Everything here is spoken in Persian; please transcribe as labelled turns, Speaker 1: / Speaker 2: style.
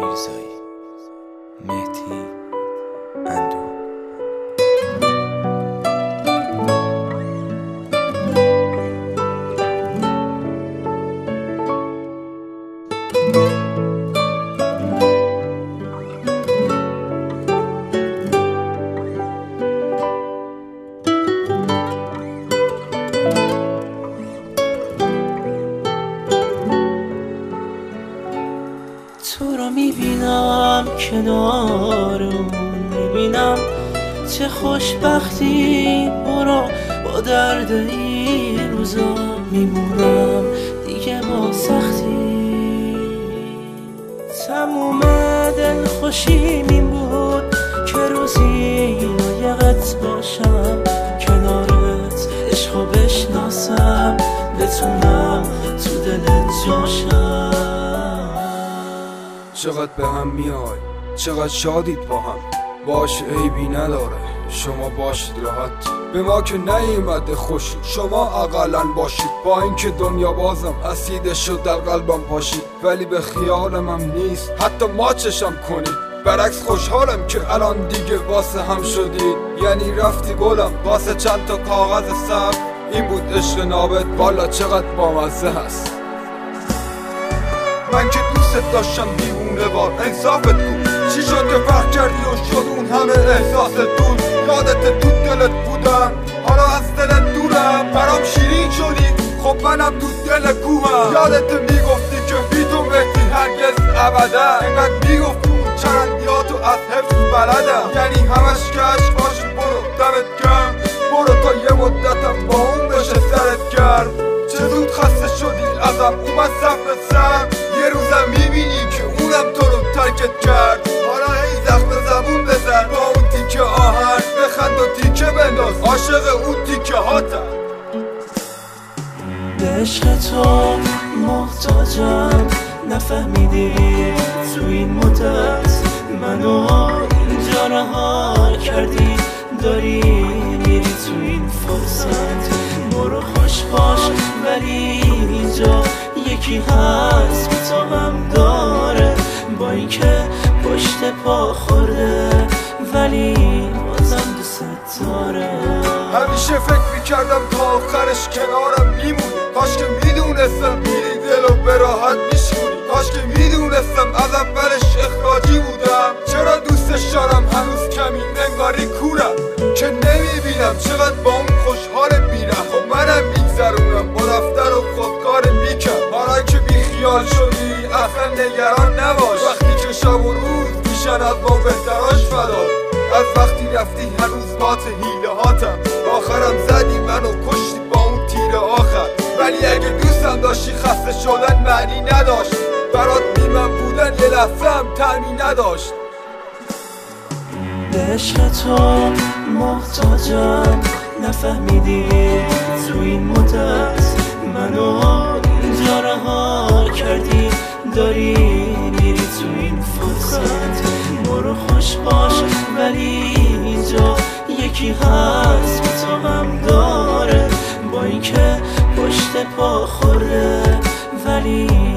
Speaker 1: میرزایی، مهدی اندو.
Speaker 2: تو رو میبینم کنار اون، میبینم چه خوشبختی. برو با درد این روزا میمونم دیگه با سختی. تموم دل خوشی می بود که روزی لایقت باشم کنارت، عشقو بشناسم بتونم تو دلت جاشم.
Speaker 3: چقدر به هم میای، چقدر شادید با هم، باش عیبی نداره، شما باشید راحت. به ما که نیومده خوشی، شما اقلن باشید. با اینکه دنیا بازم اسیده شد در قلبم پاشید، ولی به خیالم هم نیست حتی ما چشم کنید. برعکس خوشحالم که الان دیگه واسه هم شدید. یعنی رفتی گلم واسه چند تا کاغذ سبز، این بود عشق نابت. والا چقدر بامزه هست. من که دوست داشتم دیوونه وار، انصافت کن چی شد که فرق کردی و شد اون همه احساس دور. یادت تو دلت بودم حالا از دلت دورم، برام شیرین شدی خب منم تو دل کوهم. یادت میگفتی که بی تو مهدی هرگز ابدا، اینقدر میگفتی اون چرندیاتو از حفظ بلدم. یعنی همش کشک باشی، برو دمت گرم، برو تا یه مدتم با اون بشه سرت گرم. چه زود خسته شدی ازم اومد صبر سر، یه روزم میبینی که اونم تو رو ترکت کرد. حالا هی زخم زبون بزن با اون تیکه آهن، بخند و تیکه بنداز عاشق اون تیکه هاتم.
Speaker 2: به عشق تو محتاجم، نفهمیدی تو این مدت منو اینجا رها کردی. داری میری تو این فرصت، برو خوش باش ولی اینجا یکی هست که تا هم داره. با اینکه پشت پا خورده ولی بازم دوست داره.
Speaker 3: همیشه فکر میکردم تا آخرش کنارم میمونی، کاش که میدونستم میری دلو به راحت میشونی. کاش که میدونستم از اولش اخراجی بودم. چرا دوستش دارم هنوز کمی انگاری کورم، که نمیبینم چقدر با اون خوشحال بیرم. خب منم میگذرونم با دفتر و خودکار بیکم. حالا که بیخیال شدی اصلا نگران نباش، وقتی که شب و روز میشن از ما بهتراش فدا. از وقتی رفتی هنوز بات حیله هاتم، آخرم زدی منو کشتی با اون تیر آخر. ولی اگه دوستم داشتی خسته شدن معنی نداشت، برات بیمم بودن یه لحظه هم طعمی نداشت.
Speaker 2: به عشق تو محتاجم، نفهمیدی تو این مدت منو اینجا رها کردی. داری میری تو این فرصت، برو خوش باش ولی اینجا یکی هست که تا هم داره. با اینکه پشت پا خورده ولی